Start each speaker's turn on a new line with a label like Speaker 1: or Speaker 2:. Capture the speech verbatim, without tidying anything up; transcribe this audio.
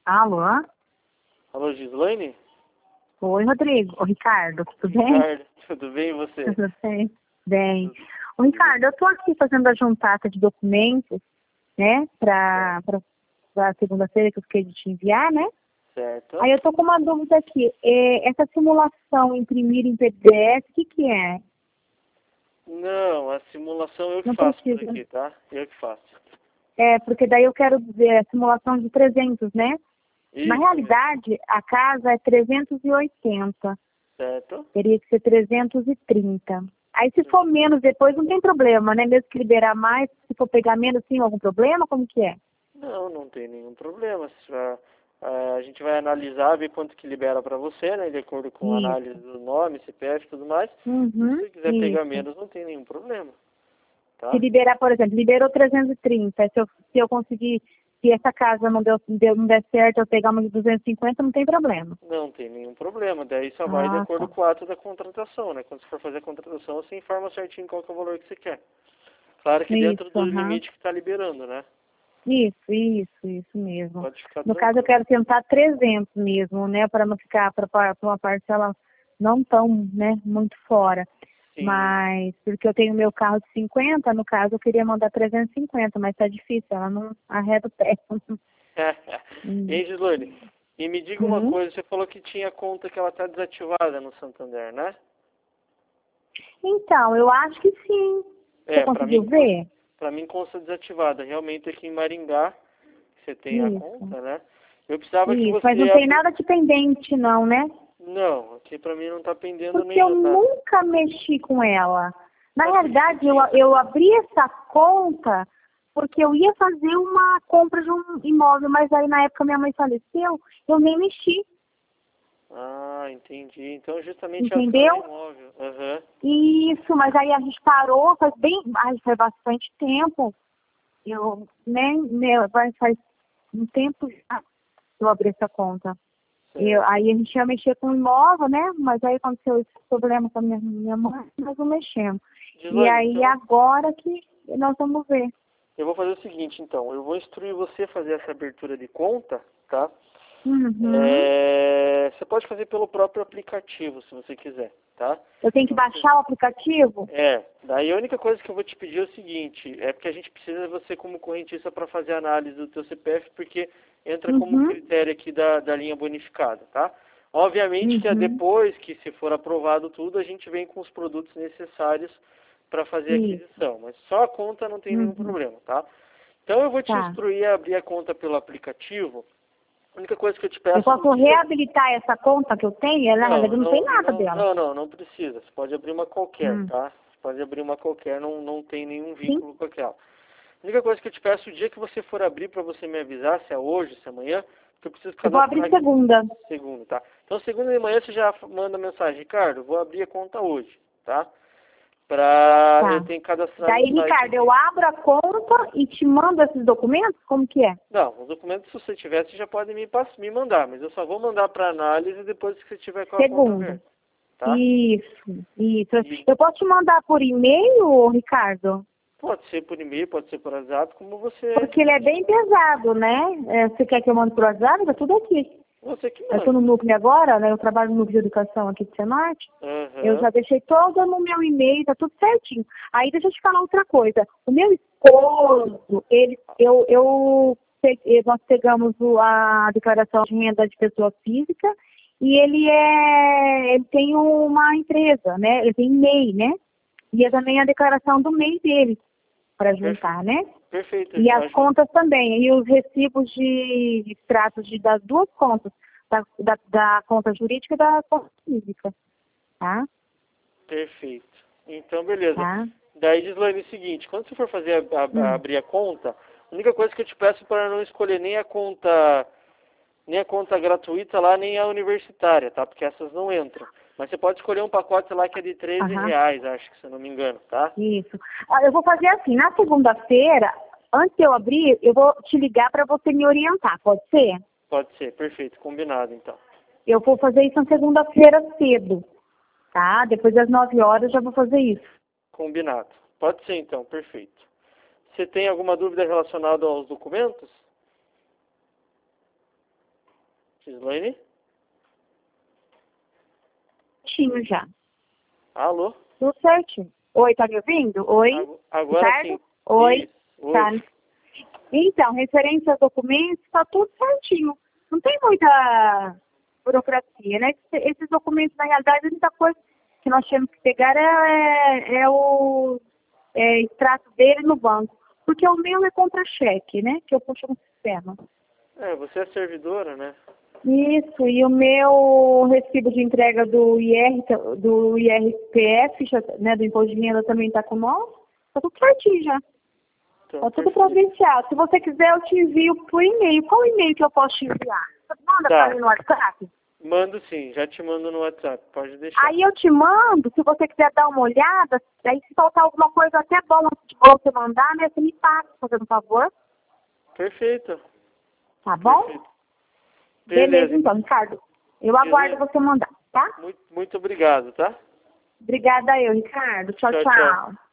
Speaker 1: Alô?
Speaker 2: Alô, Gislaine?
Speaker 1: Oi, Rodrigo. Ô, Ricardo, tudo bem?
Speaker 2: Ricardo, tudo bem e você?
Speaker 1: Tudo bem? Bem. Ô, Ricardo, eu tô aqui fazendo a juntata de documentos, né, pra, pra, pra segunda-feira que eu fiquei de te enviar, né?
Speaker 2: Certo.
Speaker 1: Aí eu tô com uma dúvida aqui. É, essa simulação imprimir em P D F, o que que é?
Speaker 2: Não, a simulação eu que
Speaker 1: Não
Speaker 2: faço por
Speaker 1: precisa.
Speaker 2: aqui, tá? Eu que faço.
Speaker 1: É, porque daí eu quero dizer a simulação de trezentos, né? Na
Speaker 2: Isso mesmo.
Speaker 1: realidade, a casa é trezentos e oitenta.
Speaker 2: Certo?
Speaker 1: Teria que ser trezentos e trinta. Aí se for menos depois não tem problema, né? Mesmo que liberar mais, se for pegar menos, tem algum problema? Como que é?
Speaker 2: Não, não tem nenhum problema. Se vai- a, a gente vai analisar, ver quanto que libera para você, né? De acordo com a análise
Speaker 1: Isso.
Speaker 2: do nome, C P F e tudo mais. E se
Speaker 1: Uhum,
Speaker 2: você quiser pegar
Speaker 1: isso.
Speaker 2: menos, não tem nenhum problema,
Speaker 1: Se
Speaker 2: tá?
Speaker 1: liberar, por exemplo, liberou trezentos e trinta. Se eu, se eu conseguir, se essa casa não, deu, deu, não der certo, eu pegar uma de duzentos e cinquenta, não tem problema.
Speaker 2: Não tem nenhum problema. Daí só vai de
Speaker 1: Ah,
Speaker 2: acordo
Speaker 1: tá.
Speaker 2: com o ato da contratação, né? Quando você for fazer a contratação, você informa certinho qual que é o valor que você quer. Claro que dentro
Speaker 1: Isso,
Speaker 2: do
Speaker 1: aham.
Speaker 2: limite que está liberando, né?
Speaker 1: Isso, isso, isso mesmo.
Speaker 2: Pode ficar
Speaker 1: No caso, eu
Speaker 2: tranquilo.
Speaker 1: quero tentar trezentos mesmo, né? Para não ficar para uma parcela não tão, né, muito fora.
Speaker 2: Sim.
Speaker 1: Mas, porque eu tenho meu carro de cinquenta, no caso, eu queria mandar trezentos e cinquenta, mas tá difícil, ela não arreda o pé. Hum.
Speaker 2: Hein, Gislane? E me diga uma
Speaker 1: Hum?
Speaker 2: coisa, você falou que tinha conta que ela está desativada no Santander, né?
Speaker 1: Então, eu acho que sim. Você
Speaker 2: É, para
Speaker 1: conseguiu
Speaker 2: mim, cons-
Speaker 1: ver?
Speaker 2: pra mim consta desativada. Realmente aqui em Maringá, você tem a
Speaker 1: Isso,
Speaker 2: conta, né? Eu precisava que
Speaker 1: isso. Mas
Speaker 2: você
Speaker 1: não tem
Speaker 2: abri...
Speaker 1: nada de pendente, não, né?
Speaker 2: Não, aqui para mim não está pendendo
Speaker 1: Porque eu
Speaker 2: nenhum, tá?
Speaker 1: nunca mexi com ela. Na
Speaker 2: Pode ser que você
Speaker 1: realidade, eu,
Speaker 2: tinha.
Speaker 1: eu abri essa conta porque eu ia fazer uma compra de um imóvel, mas aí na época minha mãe faleceu, eu nem mexi,
Speaker 2: Ah, entendi. Então justamente é por causa do
Speaker 1: entendeu?
Speaker 2: imóvel. Aham.
Speaker 1: Isso, mas aí a gente parou, faz bem, ai, faz bastante tempo. Eu nem, né, vai- faz um tempo já que eu abri essa conta. Eu,
Speaker 2: Certo.
Speaker 1: aí a gente ia mexer com o imóvel, né? Mas aí aconteceu esse problema com a minha, minha mãe, nós não mexemos. E
Speaker 2: Gislane,
Speaker 1: aí
Speaker 2: então
Speaker 1: agora que nós vamos ver.
Speaker 2: eu vou fazer o seguinte, então. Eu vou instruir você a fazer essa abertura de conta, tá?
Speaker 1: Uhum.
Speaker 2: É, você pode fazer pelo próprio aplicativo, se você quiser, tá?
Speaker 1: Eu tenho que
Speaker 2: Então, você-
Speaker 1: baixar o aplicativo?
Speaker 2: é, daí a única coisa que eu vou te pedir é o seguinte, é porque a gente precisa de você como correntista para fazer a análise do teu C P F, porque entra como
Speaker 1: Uhum.
Speaker 2: critério aqui da, da linha bonificada, tá? Obviamente que é
Speaker 1: Uhum.
Speaker 2: depois que se for aprovado tudo, a gente vem com os produtos necessários para fazer a
Speaker 1: Isso.
Speaker 2: aquisição, mas só a conta não tem nenhum
Speaker 1: Uhum.
Speaker 2: problema, tá? Então eu vou te
Speaker 1: Tá.
Speaker 2: instruir a abrir a conta pelo aplicativo. A única coisa que eu te
Speaker 1: Eu
Speaker 2: peço no
Speaker 1: posso
Speaker 2: dia...
Speaker 1: reabilitar essa conta que eu tenho? Ela, na
Speaker 2: Não,
Speaker 1: realidade, não tem
Speaker 2: não,
Speaker 1: nada
Speaker 2: não,
Speaker 1: dela.
Speaker 2: não, não, não precisa. Você pode abrir uma qualquer,
Speaker 1: Hum.
Speaker 2: tá? Você pode abrir uma qualquer, não, não tem nenhum
Speaker 1: Sim.
Speaker 2: vínculo com aquela. A única coisa que eu te peço, o dia que você for abrir para você me avisar, se é hoje, se é amanhã, porque eu preciso
Speaker 1: Eu vou abrir
Speaker 2: cadastrar aqui
Speaker 1: segunda.
Speaker 2: segundo, tá? Então segunda de manhã você já manda mensagem, Ricardo, vou abrir a conta hoje, tá? Pra eu
Speaker 1: Tá.
Speaker 2: tenho que cadastrar no
Speaker 1: Daí,
Speaker 2: site
Speaker 1: Ricardo, eu
Speaker 2: aqui.
Speaker 1: abro a conta e te mando esses documentos? Como que é?
Speaker 2: Não, os documentos, se você tiver, você já pode me, pass- me mandar, mas eu só vou mandar para análise depois que você tiver com a conta
Speaker 1: Segunda.
Speaker 2: aberta, tá?
Speaker 1: Isso, isso.
Speaker 2: E
Speaker 1: Eu posso te mandar por e-mail, Ricardo?
Speaker 2: pode ser por e-mail, pode ser por WhatsApp, como você,
Speaker 1: Porque ele é bem pesado, né? É, você quer que eu mande por WhatsApp? Tá tudo aqui.
Speaker 2: você que
Speaker 1: Eu estou no
Speaker 2: manda.
Speaker 1: núcleo agora, né? Eu trabalho no núcleo de educação aqui de Cianorte. Eu
Speaker 2: Aham,
Speaker 1: já deixei todo no meu e-mail, tá tudo certinho. Aí deixa eu te falar outra coisa. O meu esposo, ele, eu, eu, pe- nós pegamos o- a declaração de renda de pessoa física e ele é, ele tem uma empresa, né? Ele tem MEI, né? E é também a declaração do MEI dele para
Speaker 2: perfeito,
Speaker 1: juntar, né?
Speaker 2: perfeito,
Speaker 1: E as
Speaker 2: ajuda.
Speaker 1: contas também, e os recibos de extratos de, das duas contas, da, da, da conta jurídica e da conta física, tá?
Speaker 2: Perfeito. Então, beleza.
Speaker 1: Tá?
Speaker 2: Daí, Gislaine, é o seguinte, quando você for fazer a, a- a
Speaker 1: Hum.
Speaker 2: abrir a conta, a única coisa que eu te peço para não escolher nem a conta, nem a conta gratuita lá, nem a universitária, tá? Porque essas não entram. Mas você pode escolher um pacote lá que é de treze
Speaker 1: Aham,
Speaker 2: reais, acho que se eu não me engano, tá?
Speaker 1: isso. Ah, eu vou fazer assim, na segunda-feira, antes de eu abrir, eu vou te ligar para você me orientar, pode ser?
Speaker 2: Pode ser, perfeito, combinado então.
Speaker 1: Eu vou fazer isso na segunda-feira cedo, tá? Depois das nove horas eu já vou fazer isso.
Speaker 2: Combinado. Pode ser então, perfeito. Você tem alguma dúvida relacionada aos documentos? Gislaine?
Speaker 1: Certinho já.
Speaker 2: Alô?
Speaker 1: Tudo certinho. Oi, tá me ouvindo? Oi?
Speaker 2: Ag- Agora
Speaker 1: Ricardo?
Speaker 2: sim.
Speaker 1: Oi?
Speaker 2: Isso. Oi.
Speaker 1: Tá. Então, referente aos documentos, tá tudo certinho. Não tem muita burocracia, né? Esses esses documentos, na realidade, a única coisa que nós temos que pegar é, é, é o é, extrato dele no banco. Porque o meu é contra-cheque, né? Que eu puxo no sistema.
Speaker 2: É, você é servidora, né?
Speaker 1: Isso, e o meu recibo de entrega do I R, ta- do I R P F, já, né, do Imposto de Renda também está com nós. Está tudo certinho já.
Speaker 2: Então,
Speaker 1: Está tudo
Speaker 2: perfeito.
Speaker 1: provincial. Se você quiser, eu te envio por e-mail. Qual e-mail que eu posso te enviar? Você manda
Speaker 2: Tá.
Speaker 1: para mim no WhatsApp?
Speaker 2: Mando sim, já te mando no WhatsApp, pode deixar.
Speaker 1: Aí eu te mando, se você quiser dar uma olhada, aí se faltar alguma coisa até bom antes de você mandar, né, você me passa, fazendo um favor.
Speaker 2: Perfeito.
Speaker 1: Tá bom?
Speaker 2: Perfeito.
Speaker 1: Beleza,
Speaker 2: Beleza.
Speaker 1: então, Ricardo. Eu aguardo
Speaker 2: Beleza.
Speaker 1: você mandar, tá?
Speaker 2: Muito, muito obrigado, tá?
Speaker 1: Obrigada eu, Ricardo. Tchau,
Speaker 2: Tchau,
Speaker 1: tchau.
Speaker 2: tchau.